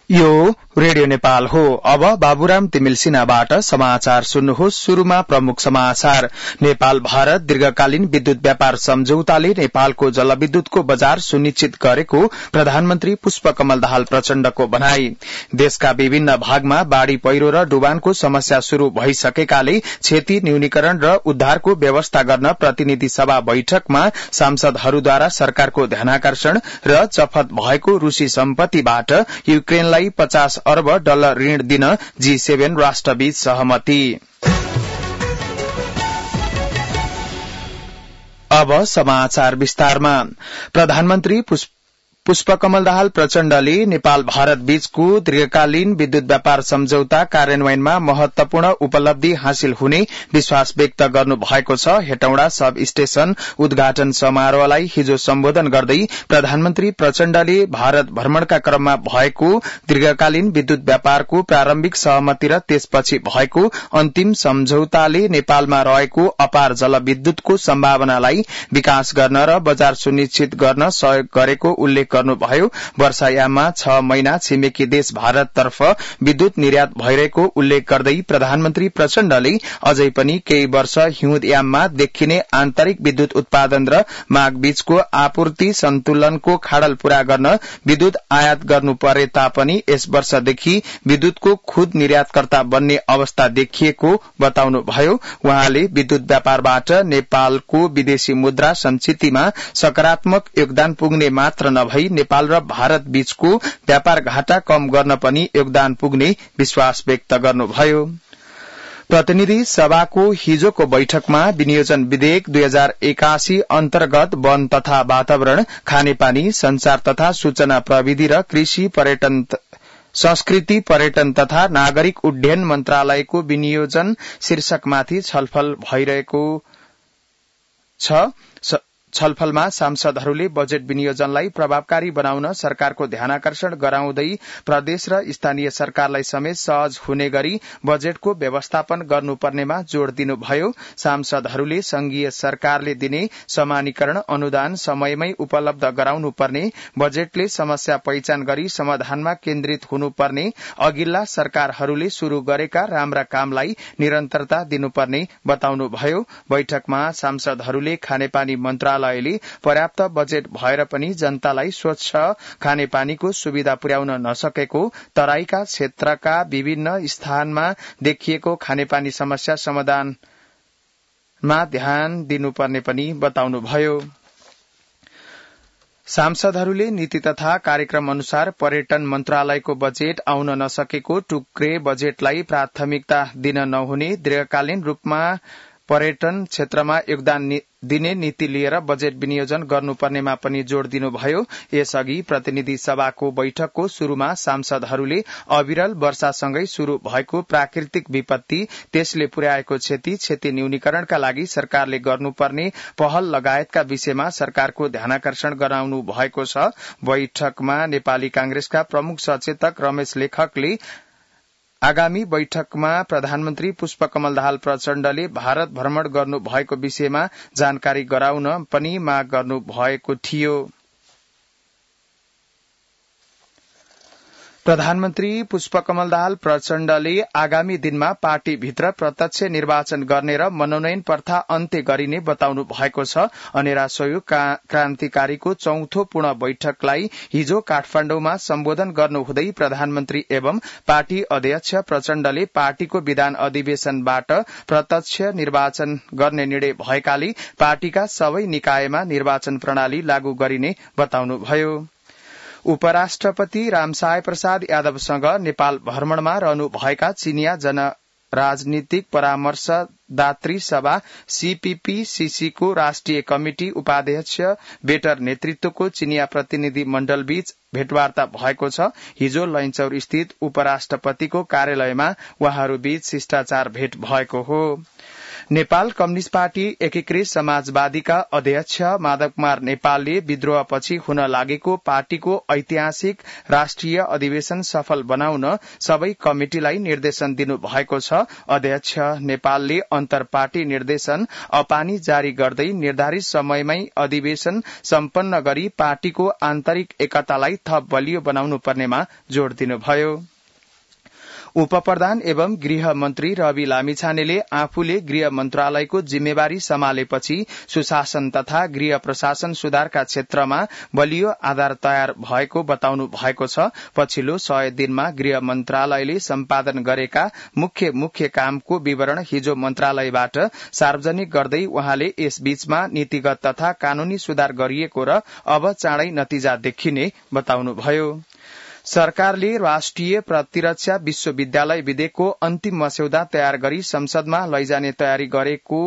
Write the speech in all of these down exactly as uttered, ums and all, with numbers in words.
यो रेडियो नेपाल हो। अब बाबुराम तिमिल सिन्हाबाट समाचार सुन्नुहोस्। शुरूमा प्रमुख समाचार। नेपाल भारत दीर्घकालीन विद्युत व्यापार सम्झौताले नेपालको जलविद्युतको बजार सुनिश्चित गरेको प्रधानमन्त्री पुष्पकमल दाहाल प्रचण्डको भनाई। देशका विभिन्न भागमा बाढ़ी पहिरो र डुबानको समस्या शुरू भइसकेकाले क्षति न्यूनीकरण र उद्धारको व्यवस्था गर्न प्रतिनिधि सभा बैठकमा सांसदहरूद्वारा सरकारको ध्यानाकर्षण र जफत भएको रूसी सम्पत्तिबाट युक्रेनलाई पचास अर्ब डलर ऋण दिन जी सेभेन राष्ट्रबीच सहमति। अब समाचार विस्तारमा। प्रधानमन्त्री पुष्पकमल दाहाल प्रचण्डले नेपाल भारत बीचको दीर्घकालीन विद्युत व्यापार सम्झौता कार्यान्वयनमा महत्वपूर्ण उपलब्धि हासिल हुने विश्वास व्यक्त गर्नु भएको छ। हेटौँडा सब स्टेशन उद्घाटन समारोहलाई हिजो सम्बोधन गर्दै प्रधानमन्त्री प्रचण्डले भारत भ्रमणका क्रममा भएको दीर्घकालीन विद्युत व्यापारको प्रारम्भिक सहमति र त्यसपछि भएको अन्तिम सम्झौताले नेपालमा रहेको अपार जलविद्युतको सम्भावनालाई विकास गर्न र बजार सुनिश्चित गर्न सहयोग गरेको उल्लेख गर्नुभयो। वर्षायाममा छ महिना छिमेकी देश भारततर्फ विद्युत निर्यात भइरहेको उल्लेख गर्दै प्रधानमन्त्री प्रचण्डले अझै पनि केही वर्ष हिउँदयाममा देखिने आन्तरिक विद्युत उत्पादन र माग बीचको आपूर्ति सन्तुलनको खाडल पूरा गर्न विद्युत आयात गर्नु परे तापनि यस वर्षदेखि विद्युतको खुद निर्यातकर्ता बन्ने अवस्था देखिएको बताउनुभयो। उहाँले विद्युत व्यापारबाट नेपालको विदेशी मुद्रा संचितिमा सकारात्मक योगदान पुग्ने मात्र नभई नेपाल र भारत बीचको व्यापार घाटा कम गर्न पनि योगदान पुग्ने विश्वास व्यक्त गर्नुभयो। प्रतिनिधि सभाको हिजोको बैठकमा विनियोजन विधेयक दुई हजार एकासी अन्तर्गत वन तथा वातावरण, खानेपानी, संचार तथा सूचना प्रविधि र कृषि, पर्यटन संस्कृति, पर्यटन तथा नागरिक उड्डयन मन्त्रालयको विनियोजन शीर्षकमाथि छलफल भइरहेको छ। छलफलमा सांसदहरूले बजेट विनियोजनलाई प्रभावकारी बनाउन सरकारको ध्यानाकर्षण गराउँदै प्रदेश र स्थानीय सरकारलाई समेत सहज हुने गरी बजेटको व्यवस्थापन गर्नुपर्नेमा जोड़ दिनुभयो। सांसदहरूले संघीय सरकारले दिने समानीकरण अनुदान समयमै उपलब्ध गराउनुपर्ने, बजेटले समस्या पहिचान गरी समाधानमा केन्द्रित हुनुपर्ने, अघिल्ला सरकारहरूले शुरू गरेका राम्रा कामलाई निरन्तरता दिनुपर्ने बताउनुभयो। बैठकमा सांसदहरूले खानेपानी मन्त्रालय पर्याप्त बजेट भएर पनि जनतालाई स्वच्छ खानेपानीको सुविधा पुर्याउन नसकेको, तराईका क्षेत्रका विभिन्न स्थानमा देखिएको खानेपानी समस्या समाधानमा ध्यान दिनुपर्ने पनि बताउनुभयो। सांसदहरूले नीति तथा कार्यक्रम अनुसार पर्यटन मन्त्रालयको बजेट आउन नसकेको, टुक्रे बजेटलाई प्राथमिकता दिन नहुने, दीर्घकालीन रूपमा पर्यटन क्षेत्रमा योगदान दिने नीति लिएर बजेट विनियोजन गर्नुपर्नेमा पनि जोड़ दिनुभयो। यसअघि प्रतिनिधि सभाको बैठकको शुरूमा सांसदहरूले अविरल वर्षासँगै शुरू भएको प्राकृतिक विपत्ति, त्यसले पुर्याएको क्षति, क्षति न्यूनीकरणका लागि सरकारले गर्नुपर्ने पहल लगायतका विषयमा सरकारको ध्यानाकर्षण गराउनु भएको छ। बैठकमा नेपाली कांग्रेसका प्रमुख सचेतक रमेश लेखकले आगामी बैठकमा प्रधानमन्त्री पुष्पकमल दाहाल प्रचण्डले भारत भ्रमण गर्नु भएको विषयमा जानकारी गराउन पनि माग गर्नु भएको थियो। प्रधानमन्त्री पुष्पकमल दाहाल प्रचण्डले आगामी दिनमा पार्टीभित्र प्रत्यक्ष निर्वाचन गर्ने र मनोनयन प्रथा अन्त्य गरिने बताउनु भएको छ। अनेरा सहयोग क्रान्तिकारीको चौथो पूर्ण बैठकलाई हिजो काठमाडौँमा सम्बोधन गर्नुहुँदै प्रधानमन्त्री एवं पार्टी अध्यक्ष प्रचण्डले पार्टीको विधान अधिवेशनबाट प्रत्यक्ष निर्वाचन गर्ने निर्णय भएकाले पार्टीका सबै निकायमा निर्वाचन प्रणाली लागू गरिने बताउनुभयो। उपराष्ट्रपति रामसहाय प्रसाद यादवसँग नेपाल भ्रमणमा रहनुभएका चिनिया जन राजनीतिक परामर्शदात्री सभा सीपीपीसीसीको राष्ट्रिय कमिटी उपाध्यक्ष बेटर नेतृत्वको चिनिया प्रतिनिधि मण्डलबीच भेटवार्ता भएको छ। हिजो लैनचौर स्थित उपराष्ट्रपतिको कार्यालयमा उहाँहरूबीच शिष्टाचार भेट भएको हो। नेपाल कम्युनिष्ट पार्टी एकीकृत समाजवादीका अध्यक्ष माधव कुमार नेपालले विद्रोहपछि हुन लागेको पार्टीको ऐतिहासिक राष्ट्रिय अधिवेशन सफल बनाउन सबै कमिटिलाई निर्देशन दिनु भएको छ। अध्यक्ष नेपालले अन्तर पार्टी निर्देशन अपानी जारी गर्दै निर्धारित समयमै अधिवेशन सम्पन्न गरी पार्टीको आन्तरिक एकतालाई थप बलियो बनाउनु पर्नेमा जोड़ दिनुभयो। उपप्रधान एवं गृह मन्त्री रवि लामिछानेले आफूले गृह मन्त्रालयको जिम्मेवारी सम्हालेपछि सुशासन तथा गृह प्रशासन सुधारका क्षेत्रमा बलियो आधार तयार भएको बताउनु भएको छ। पछिल्लो सय दिनमा गृह मन्त्रालयले सम्पादन गरेका मुख्य मुख्य कामको विवरण हिजो मन्त्रालयबाट सार्वजनिक गर्दै उहाँले यसबीचमा नीतिगत तथा कानूनी सुधार गरिएको र अब चाँडै नतिजा देखिने बताउनुभयो। सरकारले राष्ट्रिय प्रतिरक्षा विश्वविद्यालय विधेयकको अन्तिम मस्यौदा तयार गरी संसदमा लैजाने तयारी गरेको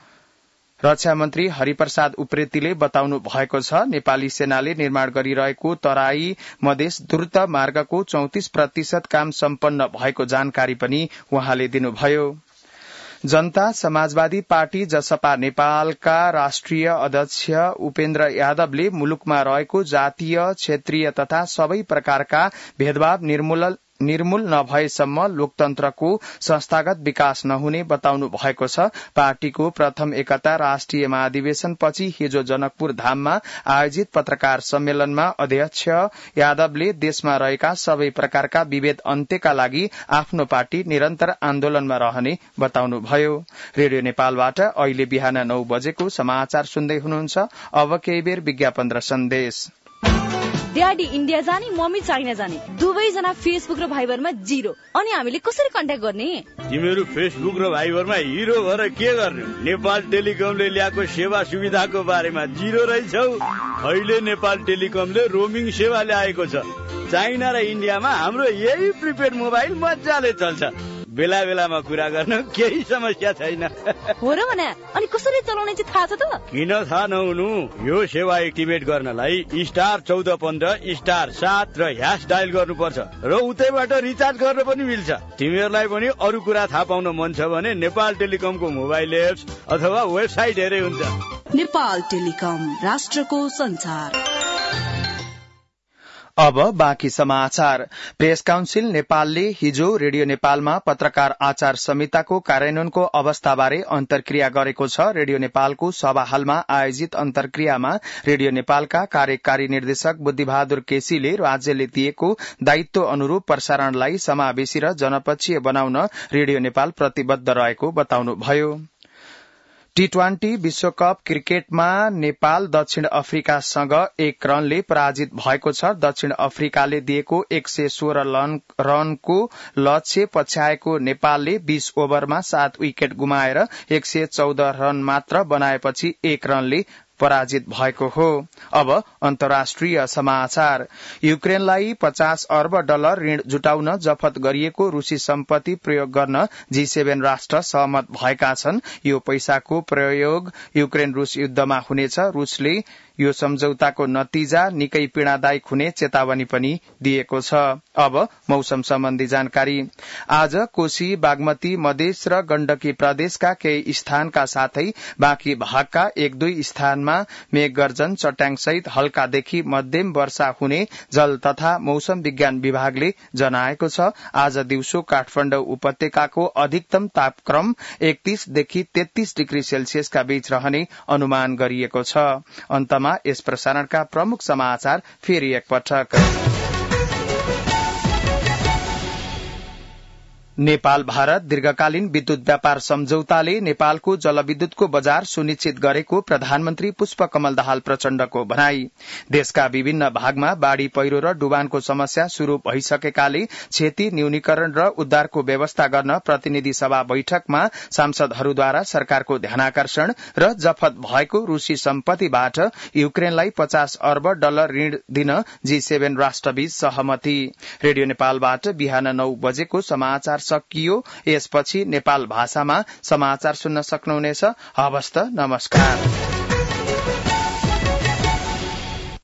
रक्षा मन्त्री हरिप्रसाद उप्रेतीले बताउनु भएको छ। नेपाली सेनाले निर्माण गरिरहेको तराई मधेस द्रुत मार्गको चौतिस प्रतिशत काम सम्पन्न भएको जानकारी पनि उहाँले दिनुभयो। जनता समाजवादी पार्टी जसपा नेपालका राष्ट्रिय अध्यक्ष उपेन्द्र यादवले मुलुकमा रहेको जातीय क्षेत्रीय तथा सबै प्रकारका भेदभाव निर्मूलन निर्मूल नभएसम्म लोकतन्त्रको संस्थागत विकास नहुने बताउनु भएको छ। पार्टीको प्रथम एकता राष्ट्रिय महाधिवेशनपछि हिजो जनकपुर धाममा आयोजित पत्रकार सम्मेलनमा अध्यक्ष यादवले देशमा रहेका सबै प्रकारका विभेद अन्त्यका लागि आफ्नो पार्टी निरन्तर आन्दोलनमा रहने बताउनुभयो। रेडियो नेपालबाट अहिले बिहान नौ बजेको समाचार सुन्दै हुनुहुन्छ। अब केही बेर विज्ञापन र सन्देश। ड्याडी इन्डिया जाने, मम्मी चाइना जाने, दुवैजना फेसबुक र भाइबरमा जिरो। अनि हामीले कसरी कन्ट्याक्ट गर्ने? तिमीहरू फेसबुक र भाइबरमा हिरो भएर के गर्ने? नेपाल टेलिकमले ल्याएको सेवा सुविधाको बारेमा जिरो रहेछौ। अहिले नेपाल टेलिकमले रोमिङ सेवा ल्याएको छ। चाइना र इन्डियामा हाम्रो यही प्रिपेड मोबाइल मजाले चल्छ। बेला बेलामा कुरा गर्न केही समस्या छैन। हो र भने अनि कसरी चलाउने चाहिँ थाहा छ त? किन थाहा नहुनु? यो सेवा एक्टिभेट गर्नलाई स्टार चौध पन्ध्र स्टार सात र ह्यास डायल गर्नुपर्छ र उतैबाट रिचार्ज गर्न पनि मिल्छ। तिमीहरूलाई पनि अरू कुरा थाहा पाउन मन छ भने नेपाल टेलिकमको मोबाइल एप्स अथवा वेबसाइट हेरे हुन्छ। नेपाल टेलिकम, राष्ट्रको संचार। अब बाँकी समाचार। प्रेस काउन्सिल नेपालले हिजो रेडियो नेपालमा पत्रकार आचार संहिताको कार्यान्वयनको अवस्थाबारे अन्तर्क्रिया गरेको छ। रेडियो नेपालको सभा हलमा आयोजित अन्तर्क्रियामा रेडियो नेपालका कार्यकारी निर्देशक बुद्धिबहादुर केसीले राज्यले दिएको दायित्व अनुरूप प्रसारणलाई समावेशी र जनपक्षीय बनाउन रेडियो नेपाल प्रतिबद्ध रहेको बताउनुभयो। टी ट्वेन्टी विश्वकप क्रिकेटमा नेपाल दक्षिण अफ्रिकासँग एक रनले पराजित भएको छ। दक्षिण अफ्रिकाले दिएको एक सय सोह्र रनको लक्ष्य पछ्याएको नेपालले बीस ओभरमा सात विकेट गुमाएर एक सय चौध रन मात्र बनाएपछि एक रनले पराजित भएको हो। अब अन्तर्राष्ट्रिय समाचार। युक्रेनलाई पचास अर्ब डलर ऋण जुटाउन जफत गरिएको रूसी सम्पत्ति प्रयोग गर्न जी सेभेन राष्ट्र सहमत भएका छन्। यो पैसाको प्रयोग युक्रेन रूस युद्धमा हुनेछ। रूसले यो सम्झौताको नतिजा निकै पीड़ादायक हुने चेतावनी पनि दिएको छ। अब मौसम सम्बन्धी जानकारी। आज कोशी, बागमती, मधेस र गण्डकी प्रदेशका केही स्थानका साथै बाँकी भागका एक दुई स्थानमा मेघगर्जन, चट्याङ सहित हल्कादेखि मध्यम वर्षा हुने जल तथा मौसम विज्ञान विभागले जनाएको छ। आज दिउँसो काठमाडौँ उपत्यकाको अधिकतम तापक्रम एकतीस देखि तेत्तीस डिग्री सेल्सियसका बीच रहने अनुमान गरिएको छ। अन्तमा यस प्रसारणका प्रमुख समाचार फेरि एकपटक। नेपाल भारत दीर्घकालीन विद्युत व्यापार सम्झौताले नेपालको जलविद्युतको बजार सुनिश्चित गरेको प्रधानमन्त्री पुष्पकमल दाहाल प्रचण्डको भनाई। देशका विभिन्न भागमा बाढ़ी पहिरो र डुबानको समस्या शुरू भइसकेकाले क्षति न्यूनीकरण र उद्धारको व्यवस्था गर्न प्रतिनिधि सभा बैठकमा सांसदहरूद्वारा सरकारको ध्यानाकर्षण र जफत भएको रूसी सम्पत्तिबाट युक्रेनलाई पचास अर्ब डलर ऋण दिन जी सेभेन राष्ट्रबीच सहमति। रेडियो नेपालबाट बिहान नौ बजेको समाचार सकियो। यसपछि नेपाल भाषामा समाचार सुन्न सक्नुहुनेछ। हवस् त, नमस्कार।